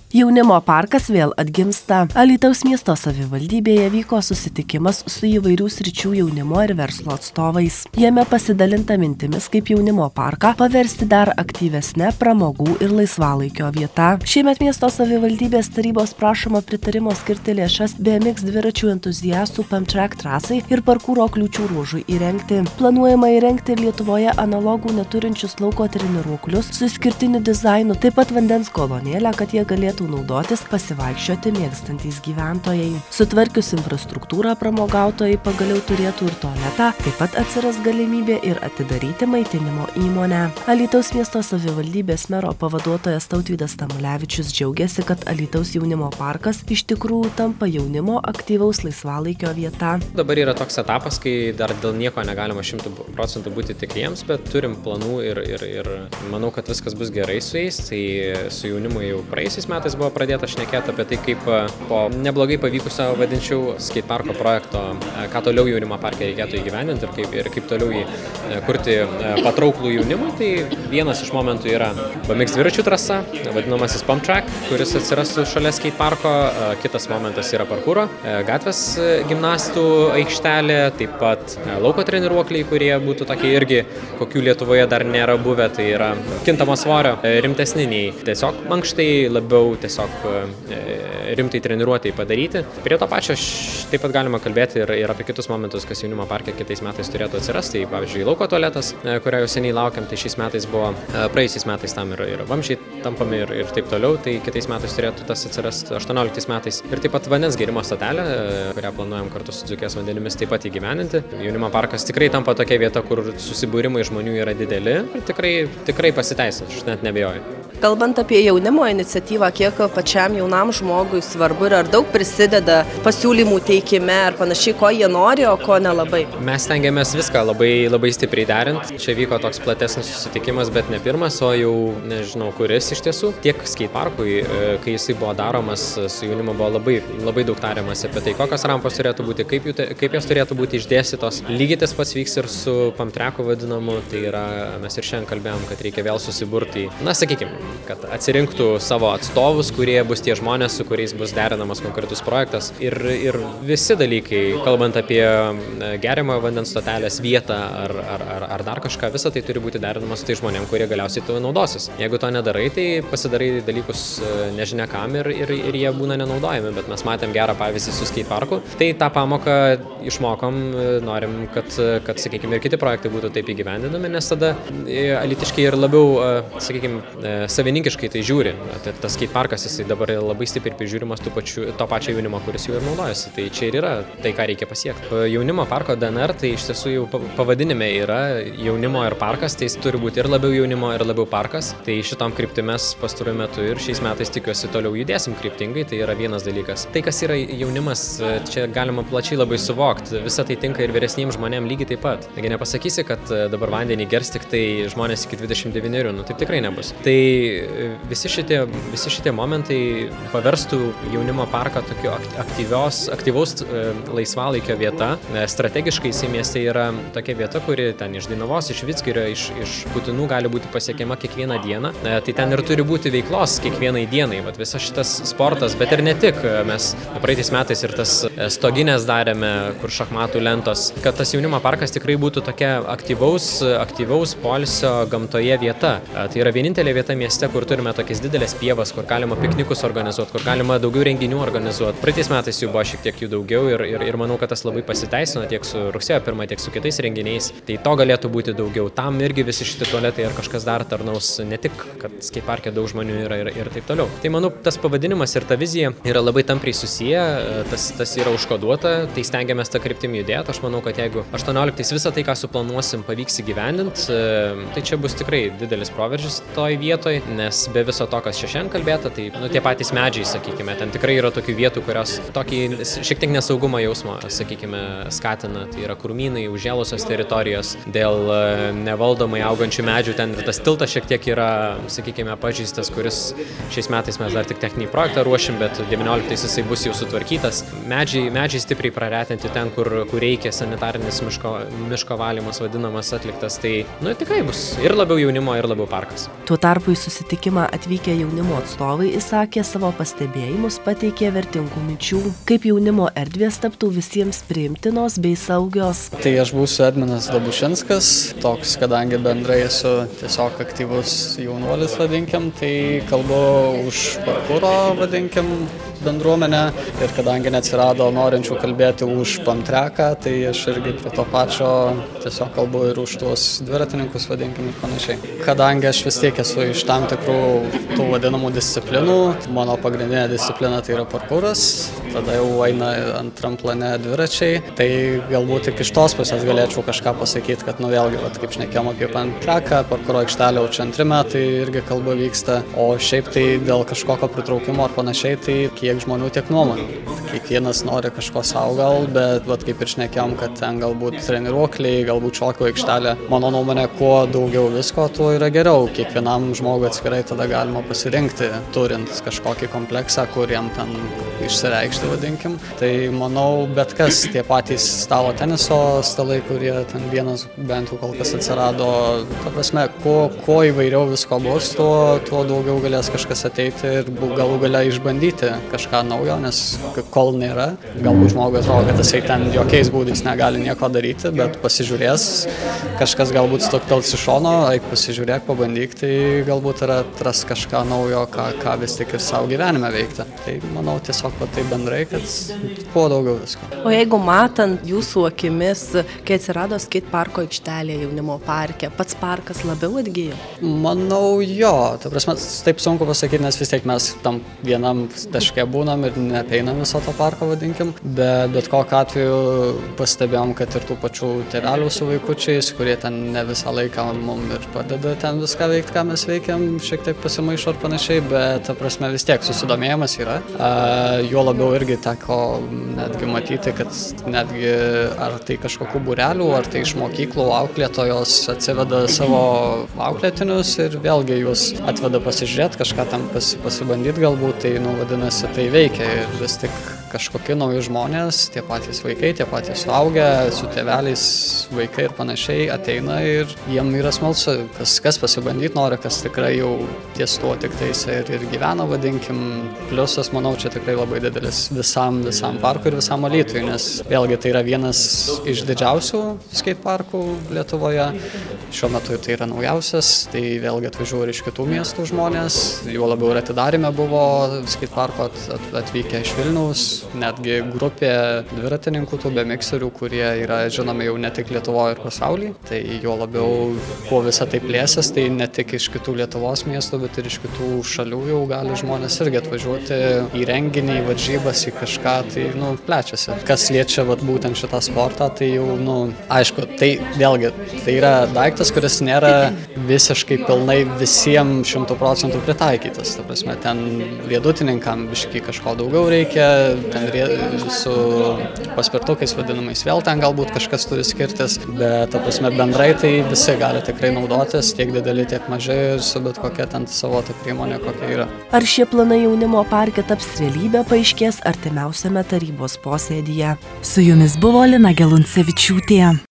Jaunimo parkas vėl atgimsta. Alytaus miesto savivaldybėje vyko susitikimas su įvairių sričių jaunimo ir verslo atstovais. Jame pasidalinta mintimis, kaip jaunimo parką paversti dar aktyvesnę pramogų ir laisvalaikio vietą. Šiemet miesto savivaldybės tarybos prašoma pritarimo skirti lėšas BMX dviračių entuziastų pump track trasai ir parkūro kliūčių ruožui įrengti. Planuojama įrengti ir Lietuvoje analogų neturinčius lauko treniruoklius su išskirtiniu dizainu, taip pat vandens kolonėlę, kad jie galėtų naudotis pasivaikščioti mėgstantys gyventojai. Sutvarkius infrastruktūrą, pramogautojai pagaliau turėtų ir tualetą, taip pat atsiras galimybė ir atidaryti maitinimo įmonę. Alytaus miesto savivaldybės mero pavaduotojas Tautvydas Tamulevičius džiaugiasi, kad Alytaus jaunimo parkas iš tikrųjų tampa jaunimo aktyvaus laisvalaikio vieta. Dabar yra toks etapas, kai dar dėl nieko negalima 100% būti tikriems, bet turim planų ir manau, kad viskas bus gerai su jais. Tai su jaunimu jau praėjusiais metais buvo pradėta šnekėti apie tai, kaip po neblogai pavykusio, vadinčiau, skateparko projekto, ką toliau jaunimo parke reikėtų įgyvendinti ir kaip toliau jį kurti patrauklų jaunimui. Tai vienas iš momentų yra BMX dviračių trasa, vadinamasis pump track, kuris atsirastų šalia skateparko. Kitas momentas yra parkūro, gatvės gimnastų aikštelė, taip pat lauko treniruokliai, kurie būtų tokie irgi, kokių Lietuvoje dar nėra buvę. Tai yra kintamo svorio, rimtesni nei tiesiog mankštai, labiau tiesiog rimtai treniruotėjai padaryti. Prie to pačio taip pat galima kalbėti ir apie kitus momentus, kas jaunimo parke kitais metais turėtų atsirasti. Tai pavyzdžiui, lauko tualetas, kurio jau seniai laukiam, tai šiais metais buvo, praėjusiais metais tam ir vamzdžiai tampami ir taip toliau, tai kitais metais turėtų tas atsirasti 18 metais. Ir taip pat vandens gėrimo stotelė, kurią planuojam kartu su Dzūkijos vandenimis taip pat įgyvendinti. Jaunimo parkas tikrai tampa tokia vieta, kur susibūrimai žmonių yra dideli ir tikrai pasiteisins, aš net neabejoju. Kalbant apie jaunimo iniciatyvą, kiek pačiam jaunam žmogui svarbu ir ar daug prisideda pasiūlymų teikime ar panašiai, ko jie nori, o ko nelabai? Mes stengiamės viską labai stipriai derinti. Čia vyko toks platesnis susitikimas, bet ne pirmas, o jau nežinau kuris iš tiesų. Tiek skateparkui, kai jisai buvo daromas su jaunimu, buvo labai daug tariamas apie tai, kokios rampos turėtų būti, kaip jos turėtų būti išdėstytos. Lygiai tas pats vyks ir su pump tracku vadinamu. Tai yra, mes ir šiandien kalbėjom, kad reikia vėl susiburti, kad atsirinktų savo atstovus, kurie bus tie žmonės, su kuriais bus derinamas konkretus projektas. Ir visi dalykai, kalbant apie geriamojo vandens stotelės vietą ar dar kažką, visą tai turi būti derinamas su tai žmonėm, kurie galiausiai to naudosis. Jeigu to nedarai, tai pasidarai dalykus nežinia kam ir jie būna nenaudojami, bet mes matėm gerą pavyzdį su skateparku. Tai tą pamoką išmokom, norim, kad sakykime, ir kiti projektai būtų taip įgyvendinami, nes tada alytiškiai ir labiau, sakykime, savininkiškai tai žiūri. Tas skateparkas, jisai dabar labai stipriai prižiūrimas to pačio jaunimo, kuris jau ir naudojasi. Tai čia ir yra tai, ką reikia pasiekti. Jaunimo parko DNR, tai iš tiesų jau pavadinime yra jaunimo ir parkas, tai jis turi būti ir labiau jaunimo, ir labiau parkas. Tai šitam kryptimės pastaruoju metu ir šiais metais tikiuosi toliau judėsim kryptingai, tai yra vienas dalykas. Tai, kas yra jaunimas, čia galima plačiai labai suvokti. Visa tai tinka ir vyresniems žmonėms lygiai taip pat. Taigi nepasakysi, kad dabar vandenį gers tik tai žmonės iki 29, taip tikrai nebus. Tai visi šitie momentai paverstų jaunimo parką tokiu aktyvaus laisvalaikio vieta. Strategiškai jisai mieste yra tokia vieta, kuri ten iš Dainavos, iš Vidzgirio, iš Putinų gali būti pasiekiama kiekvieną dieną. Tai ten ir turi būti veiklos kiekvienai dienai. Vat visas šitas sportas, bet ir ne tik. Mes praeitais metais ir tas stoginės darėme, kur šachmatų lentos, kad tas jaunimo parkas tikrai būtų tokia aktyvaus poilsio gamtoje vieta. Tai yra vienintelė vieta mieste, kur turime tokias didelės pievas, kur galima piknikus organizuoti, kur galima daugiau renginių organizuoti. Praeitais metais jų buvo šiek tiek jų daugiau ir manau, kad tas labai pasiteisino tiek su rugsėjo 1, tiek su kitais renginiais. Tai to galėtų būti daugiau. Tam irgi visi šitie tualetai ar kažkas dar tarnaus, ne tik, kad skateparke daug žmonių yra ir taip toliau. Tai manau, tas pavadinimas ir ta vizija yra labai tampriai susiję, tas yra užkoduota, tai stengiamės tą kryptimį judėti. Aš manau, kad jeigu 18 visą tai, ką suplanuosim, pavyks įgyvendinti, tai čia bus tikrai didelis proveržis toj vietoj, nes be viso to, kas šiandien kalbėta, tai tie patys medžiai, sakykime, ten tikrai yra tokių vietų, kurios tokį šiek tiek nesaugumo jausmą, sakykime, skatina. Tai yra krūmynai, užžėlusios teritorijos, dėl nevaldomai augančių medžių, ten ir tas tiltas šiek tiek yra, sakykime, pažeistas, kuris šiais metais mes dar tik techninį projektą ruošim, bet 19 jisai bus jau sutvarkytas. Medžiai stipriai praretinti ten, kur reikia, sanitarinis miško valymas vadinamas atliktas, tai tikrai bus ir labiau jaunimo, ir labiau parkas. Tuo tarpu į susitikimą atvykę jaunimo atstovai išsakė savo pastebėjimus, pateikė vertingų minčių, kaip jaunimo erdvės taptų visiems priimtinos bei saugios. Tai aš būsiu Edminas Dabušinskas, toks, kadangi bendrai esu tiesiog aktyvus jaunuolis, vadinkim, tai kalbu už parkūro, vadinkim, bendruomenę ir kadangi neatsirado norinčių kalbėti už pamtreką, tai aš irgi prie to pačio tiesiog kalbu ir už tuos dviratininkus, vadinkim, ir panašiai. Kadangi aš vis tiek esu iš tam tikrų tų vadinamų disciplinų, mano pagrindinė disciplina tai yra parkūras, tada jau eina antram plane dviračiai, tai galbūt tik iš tos pusės galėčiau kažką pasakyti, kad vėlgi, kaip šnekėjom apie pamtreką, parkūro aikštelę jau čia 2 metai irgi kalba vyksta, o šiaip tai dėl kažkokio pritraukimo ar panašiai, tai kiek žmonių, tiek nuomonių. Kiekvienas nori kažko sau gal, bet kaip ir šnekėjom, kad ten galbūt treniruokliai, galbūt šokių aikštelė. Mano nuomonė, kuo daugiau visko, tuo yra geriau. Kiekvienam žmogui atskirai tada galima pasirinkti, turint kažkokį kompleksą, kur jam ten išsireikšti, vadinkim. Tai manau, bet kas, tie patys stalo teniso stalai, kurie ten vienas bent jau kol kas atsirado, ta prasme, kuo įvairiau visko bus, tuo daugiau galės kažkas ateiti ir galų gale išbandyti kažką naujo, nes kol nėra, galbūt žmogus atrodo, kad jisai ten jokiais būdais negali nieko daryti, bet pasižiūrės, kažkas galbūt stoktels iš šono, eik pasižiūrėk, pabandyk, tai galbūt yra atras kažką naujo, ką vis tik ir savo gyvenime veikti. Tai manau tiesiog tai bendrai, kad kuo daugiau visko. O jeigu matant jūsų akimis, kai atsirado skateparko aikštelė jaunimo parke, pats parkas labiau atgyjo? Manau, jo. Ta prasme, taip sunku pasakyti, nes vis tiek mes tam vienam taške būnam ir neapeinam viso to parko, vadinkim, bet kokiu atveju pastebėjom, kad ir tų pačių tėvelių su vaikučiais, kurie ten ne visą laiką mums ir padeda ten viską veikti, ką mes veikiam, šiek tiek pasimaišo ir panašiai, bet ta prasme vis tiek susidomėjimas yra. Juo labiau irgi teko netgi matyti, kad netgi ar tai kažkokių būrelių, ar tai iš mokyklų auklėtojos atsiveda savo auklėtinius ir vėlgi juos atveda pasižiūrėti, kažką tam pasibandyti galbūt, tai vadinasi, tai veikia ir vis tik kažkokie nauji žmonės, tie patys vaikai, tie patys suaugę, su tėveliais vaikai ir panašiai ateina ir jiem yra smalsu, kas pasibandyti nori, kas tikrai jau ties tuo tik tais ir gyvena, vadinkim. Pliusas, manau, čia tikrai labai didelis visam parkui ir visam Alytui, nes vėlgi tai yra vienas iš didžiausių skateparkų Lietuvoje. Šiuo metu tai yra naujausias, tai vėlgi atvažiuoja iš kitų miestų žmonės, juo labiau ir atidarime buvo skateparko atvykę iš Vilniaus, netgi grupė dviratininkų, tų bemikserių, kurie yra žinomi jau ne tik Lietuvoje ir pasaulyje. Tai juo labiau, kuo visą tai plėsis, tai ne tik iš kitų Lietuvos miestų, bet ir iš kitų šalių jau gali žmonės irgi atvažiuoti į renginį, į varžybas, į kažką, tai plečiasi. Kas liečia būtent šitą sportą, tai jau, aišku, tai vėlgi, tai yra daiktas, kuris nėra visiškai pilnai visiems 100% pritaikytas. Ta prasme, ten riedutininkam biškį kažko daugiau reikia, ten su paspirtukais vadinamais vėl ten galbūt kažkas turi skirtis, bet ta prasme bendrai tai visi gali tikrai naudotis, tiek dideli, tiek maži ir su bet kokia ten savo ta priemonė, kokia yra. Ar šie planai jaunimo parke taps realybė, paaiškės artimiausiame tarybos posėdyje. Su jumis buvo Lina Geluncevičiūtė.